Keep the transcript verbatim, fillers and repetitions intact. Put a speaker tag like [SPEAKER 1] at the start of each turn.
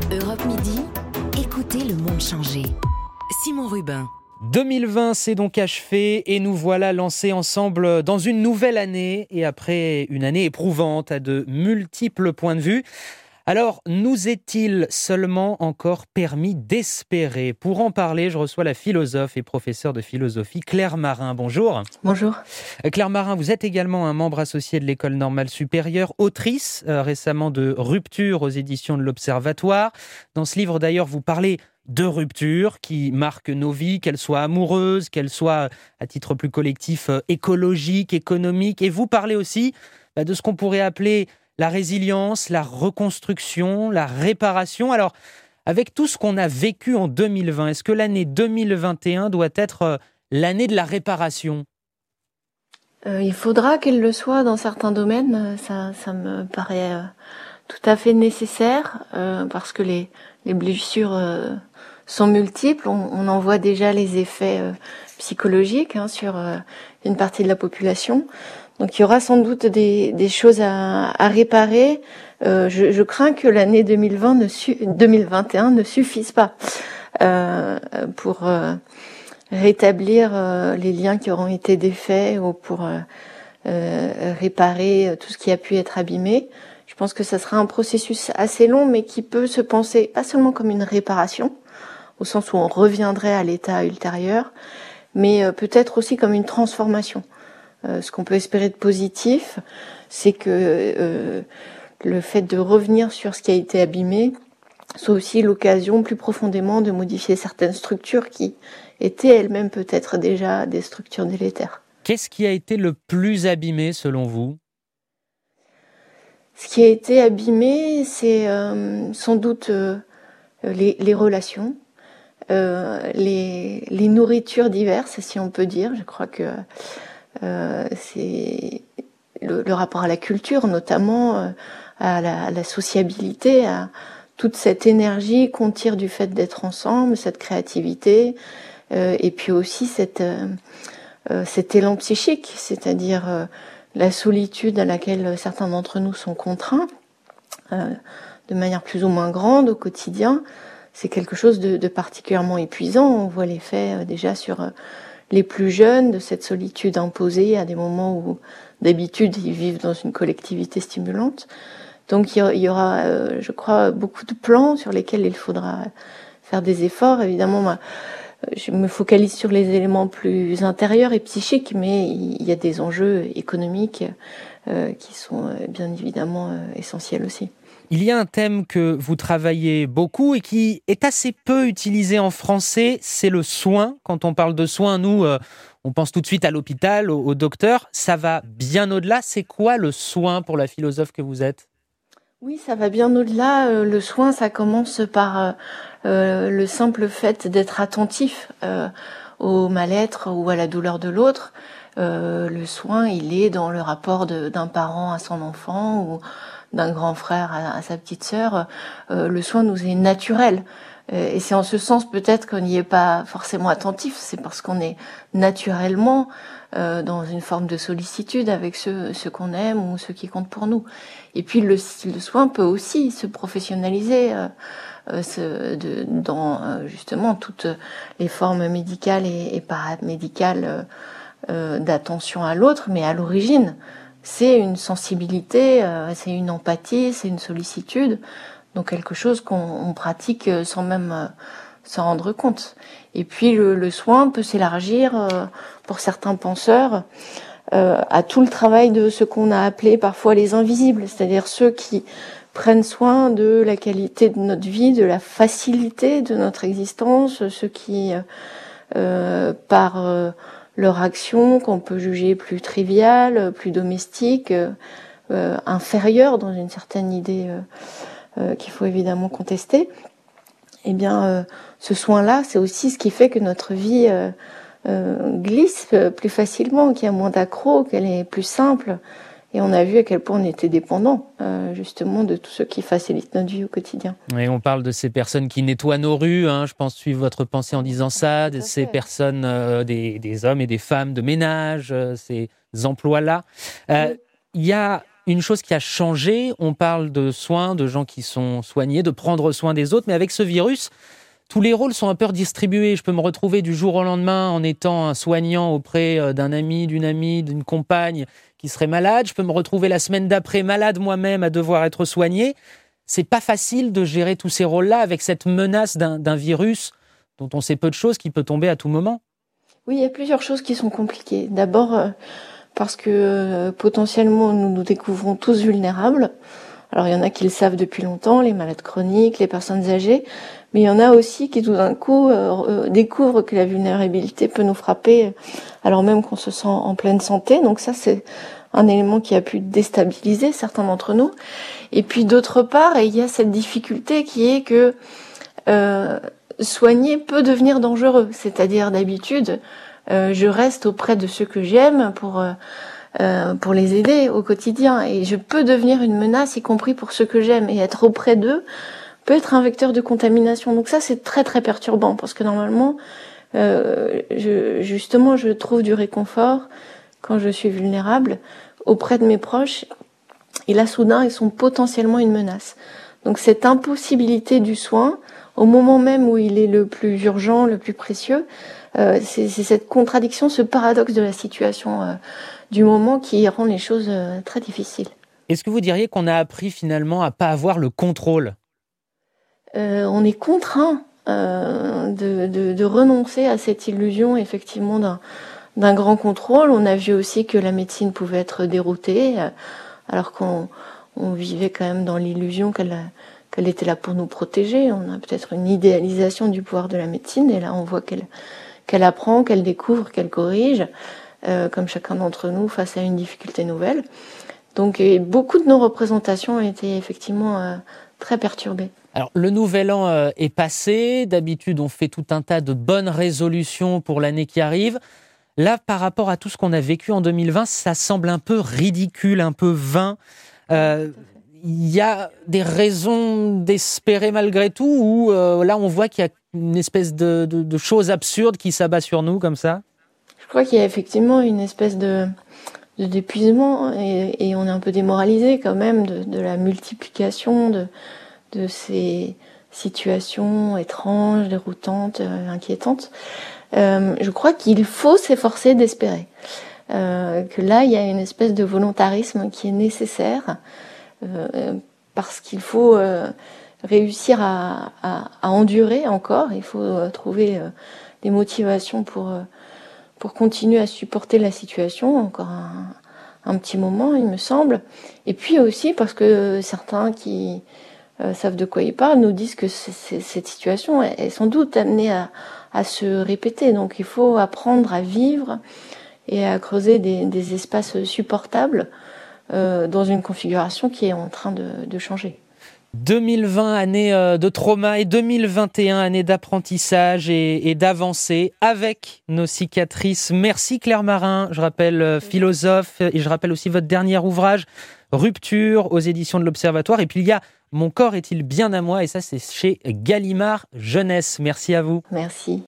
[SPEAKER 1] Europe Midi, écoutez le monde changer. Simon Rubin.
[SPEAKER 2] deux mille vingt s'est donc achevé et nous voilà lancés ensemble dans une nouvelle année et après une année éprouvante à de multiples points de vue. Alors, nous est-il seulement encore permis d'espérer ? Pour en parler, je reçois la philosophe et professeure de philosophie Claire Marin. Bonjour.
[SPEAKER 3] Bonjour.
[SPEAKER 2] Claire Marin, vous êtes également un membre associé de l'École normale supérieure, autrice euh, récemment de Rupture aux éditions de l'Observatoire. Dans ce livre d'ailleurs, vous parlez de ruptures qui marquent nos vies, qu'elles soient amoureuses, qu'elles soient à titre plus collectif écologiques, économiques. Et vous parlez aussi bah, de ce qu'on pourrait appeler la résilience, la reconstruction, la réparation. Alors, avec tout ce qu'on a vécu en deux mille vingt, est-ce que l'année deux mille vingt et un doit être l'année de la réparation ?
[SPEAKER 3] euh, Il faudra qu'elle le soit dans certains domaines. Ça, ça me paraît euh, tout à fait nécessaire euh, parce que les, les blessures euh, sont multiples. On, on en voit déjà les effets euh, psychologiques hein, sur euh, une partie de la population. Donc il y aura sans doute des, des choses à, à réparer. Euh, je, je crains que l'année deux mille vingt ne su, deux mille vingt et un ne suffise pas euh, pour euh, rétablir euh, les liens qui auront été défaits ou pour euh, euh, réparer tout ce qui a pu être abîmé. Je pense que ça sera un processus assez long, mais qui peut se penser pas seulement comme une réparation, au sens où on reviendrait à l'état ultérieur, mais euh, peut-être aussi comme une transformation. Euh, ce qu'on peut espérer de positif, c'est que euh, le fait de revenir sur ce qui a été abîmé soit aussi l'occasion plus profondément de modifier certaines structures qui étaient elles-mêmes peut-être déjà des structures délétères.
[SPEAKER 2] Qu'est-ce qui a été le plus abîmé selon vous ?
[SPEAKER 3] Ce qui a été abîmé, c'est euh, sans doute euh, les, les relations, euh, les, les nourritures diverses, si on peut dire. Je crois que Euh, c'est le, le rapport à la culture, notamment euh, à, la, à la sociabilité, à toute cette énergie qu'on tire du fait d'être ensemble, cette créativité, euh, et puis aussi cette, euh, euh, cet élan psychique, c'est-à-dire euh, la solitude à laquelle certains d'entre nous sont contraints, euh, de manière plus ou moins grande au quotidien. C'est quelque chose de, de particulièrement épuisant. On voit l'effet euh, déjà sur euh, les plus jeunes, de cette solitude imposée à des moments où d'habitude ils vivent dans une collectivité stimulante. Donc il y aura, euh, je crois, beaucoup de plans sur lesquels il faudra faire des efforts. Évidemment, moi, je me focalise sur les éléments plus intérieurs et psychiques, mais il y a des enjeux économiques euh, qui sont euh, bien évidemment euh, essentiels aussi.
[SPEAKER 2] Il y a un thème que vous travaillez beaucoup et qui est assez peu utilisé en français, c'est le soin. Quand on parle de soin, nous, euh, on pense tout de suite à l'hôpital, au, au docteur. Ça va bien au-delà. C'est quoi le soin pour la philosophe que vous êtes ?
[SPEAKER 3] Oui, ça va bien au-delà. Euh, le soin, ça commence par euh, le simple fait d'être attentif euh, au mal-être ou à la douleur de l'autre. Euh, le soin, il est dans le rapport de, d'un parent à son enfant ou d'un grand frère à, à sa petite sœur. Euh, le soin nous est naturel. Euh, et c'est en ce sens peut-être qu'on n'y est pas forcément attentif. C'est parce qu'on est naturellement euh, dans une forme de sollicitude avec ceux, ceux qu'on aime ou ceux qui comptent pour nous. Et puis le, le soin peut aussi se professionnaliser euh, euh, se, de, dans euh, justement toutes les formes médicales et, et paramédicales euh, euh, d'attention à l'autre, mais à l'origine, c'est une sensibilité, euh, c'est une empathie, c'est une sollicitude, donc quelque chose qu'on on pratique sans même euh, s'en rendre compte. Et puis le, le soin peut s'élargir, euh, pour certains penseurs, euh, à tout le travail de ce qu'on a appelé parfois les invisibles, c'est-à-dire ceux qui prennent soin de la qualité de notre vie, de la facilité de notre existence, ceux qui, euh, par euh, leur action qu'on peut juger plus triviale, plus domestique, euh, inférieure dans une certaine idée euh, euh, qu'il faut évidemment contester, eh bien euh, ce soin-là, c'est aussi ce qui fait que notre vie euh, euh, glisse plus facilement, qu'il y a moins d'accros, qu'elle est plus simple. Et on a vu à quel point on était dépendant euh, justement de tout ce qui facilite notre vie au quotidien.
[SPEAKER 2] Et on parle de ces personnes qui nettoient nos rues, hein, je pense suivre votre pensée en disant ça, de ces personnes, euh, des, des hommes et des femmes de ménage, euh, ces emplois-là. Euh,
[SPEAKER 3] Oui.
[SPEAKER 2] Il y a une chose qui a changé. On parle de soins, de gens qui sont soignés, de prendre soin des autres, mais avec ce virus, tous les rôles sont un peu redistribués. Je peux me retrouver du jour au lendemain en étant un soignant auprès d'un ami, d'une amie, d'une compagne qui serait malade. Je peux me retrouver la semaine d'après malade moi-même à devoir être soigné. C'est pas facile de gérer tous ces rôles-là avec cette menace d'un, d'un virus dont on sait peu de choses qui peut tomber à tout moment.
[SPEAKER 3] Oui, il y a plusieurs choses qui sont compliquées. D'abord, euh, parce que euh, potentiellement nous nous découvrons tous vulnérables. Alors il y en a qui le savent depuis longtemps, les malades chroniques, les personnes âgées, mais il y en a aussi qui tout d'un coup euh, découvrent que la vulnérabilité peut nous frapper alors même qu'on se sent en pleine santé. Donc ça, c'est un élément qui a pu déstabiliser certains d'entre nous. Et puis d'autre part, il y a cette difficulté qui est que euh, soigner peut devenir dangereux. C'est-à-dire d'habitude, euh, je reste auprès de ceux que j'aime pour... Euh, Euh, pour les aider au quotidien, et je peux devenir une menace, y compris pour ceux que j'aime, et être auprès d'eux peut être un vecteur de contamination. Donc ça, c'est très très perturbant, parce que normalement, euh, je, justement, je trouve du réconfort quand je suis vulnérable auprès de mes proches, et là, soudain, ils sont potentiellement une menace. Donc cette impossibilité du soin, au moment même où il est le plus urgent, le plus précieux, euh, c'est, c'est cette contradiction, ce paradoxe de la situation euh, du moment qui rend les choses euh, très difficiles.
[SPEAKER 2] Est-ce que vous diriez qu'on a appris finalement à pas avoir le contrôle ?
[SPEAKER 3] euh, On est contraint euh, de, de, de renoncer à cette illusion, effectivement, d'un, d'un grand contrôle. On a vu aussi que la médecine pouvait être déroutée, euh, alors qu'on on vivait quand même dans l'illusion qu'elle, qu'elle était là pour nous protéger. On a peut-être une idéalisation du pouvoir de la médecine, et là on voit qu'elle, qu'elle apprend, qu'elle découvre, qu'elle corrige. Euh, comme chacun d'entre nous face à une difficulté nouvelle. Donc et beaucoup de nos représentations ont été effectivement euh, très perturbées.
[SPEAKER 2] Alors le nouvel an euh, est passé, d'habitude on fait tout un tas de bonnes résolutions pour l'année qui arrive. Là, par rapport à tout ce qu'on a vécu en deux mille vingt, ça semble un peu ridicule, un peu vain. Euh, il y a des raisons d'espérer malgré tout, ou euh, là on voit qu'il y a une espèce de, de, de chose absurde qui s'abat sur nous comme ça ?
[SPEAKER 3] Je crois qu'il y a effectivement une espèce de, de d'épuisement, et, et on est un peu démoralisé quand même de, de la multiplication de, de ces situations étranges, déroutantes, euh, inquiétantes. Euh, je crois qu'il faut s'efforcer d'espérer. Euh, que là, il y a une espèce de volontarisme qui est nécessaire, euh, parce qu'il faut euh, réussir à, à, à endurer encore. Il faut euh, trouver euh, des motivations pour... Euh, pour continuer à supporter la situation encore un, un petit moment, il me semble. Et puis aussi parce que certains qui euh, savent de quoi ils parlent nous disent que c'est, c'est, cette situation est, est sans doute amenée à, à se répéter. Donc il faut apprendre à vivre et à creuser des, des espaces supportables euh, dans une configuration qui est en train de, de changer.
[SPEAKER 2] deux mille vingt, année de trauma, et deux mille vingt et un, année d'apprentissage et, et d'avancée avec nos cicatrices. Merci Claire Marin, je rappelle philosophe, et je rappelle aussi votre dernier ouvrage, Rupture, aux éditions de l'Observatoire. Et puis il y a Mon corps est-il bien à moi, et ça c'est chez Gallimard Jeunesse. Merci à vous.
[SPEAKER 3] Merci.